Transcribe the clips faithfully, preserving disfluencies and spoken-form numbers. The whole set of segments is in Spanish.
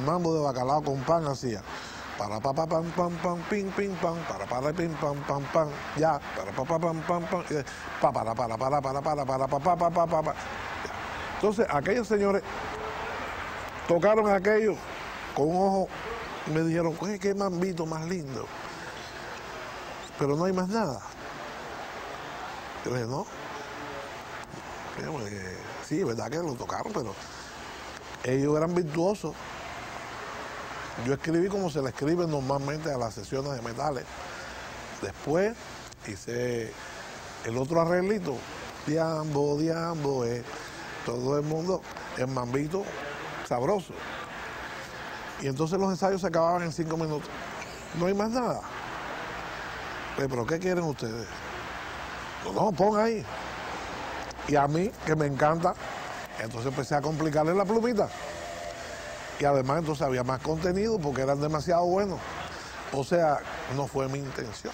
mambo de bacalao con pan hacía. Para pa pa pam pam pam ping ping pam para para ping pam pam pam ya para pa pa pam pam pam pa para para para para para para pa pa pa pa pa. Entonces aquellos señores tocaron aquello con un ojo y me dijeron, oye, qué mambito más lindo, pero no hay más nada. Yo le dije, no, sí, es verdad que lo tocaron, pero ellos eran virtuosos. Yo escribí como se le escribe normalmente a las sesiones de metales. Después hice el otro arreglito, diambo, diambo, eh, todo el mundo, el mambito sabroso. Y entonces los ensayos se acababan en cinco minutos. No hay más nada. Pero ¿qué quieren ustedes? No, no, pon ahí. Y a mí, que me encanta, entonces empecé a complicarle la plumita. Y además entonces había más contenido porque eran demasiado buenos. O sea, no fue mi intención.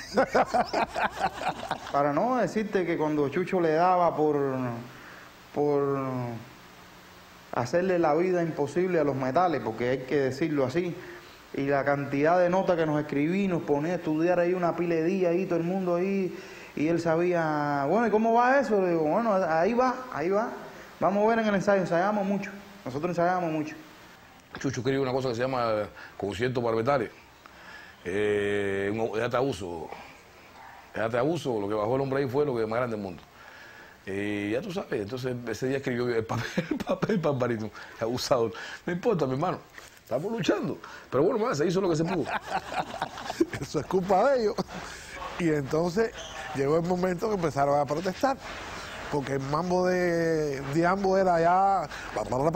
Para no decirte que cuando Chucho le daba por, por hacerle la vida imposible a los metales, porque hay que decirlo así, y la cantidad de notas que nos escribí, nos ponía a estudiar ahí una pila de días, ahí todo el mundo ahí, y él sabía, bueno, ¿y cómo va eso? Le digo, bueno, ahí va, ahí va. Vamos a ver en el ensayo, ensayamos mucho, nosotros ensayamos mucho. Chucho escribió una cosa que se llama concierto para metales. Eh, un, es abuso. Es abuso, lo que bajó el hombre ahí fue lo que más grande del mundo. Y ya tú sabes, entonces ese día escribió el papel, el papel para barítono, abusador. No importa, mi hermano, estamos luchando. Pero bueno, más, se hizo lo que se pudo. Eso es culpa de ellos. Y entonces llegó el momento que empezaron a protestar. Porque el mambo de Diambo era ya... Bueno,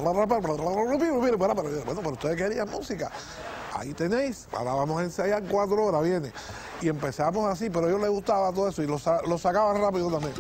pero ustedes querían música. Ahí tenéis, ahora vamos a ensayar cuatro horas, viene. Y empezamos así, pero a ellos les gustaba todo eso y lo, lo sacaban rápido también.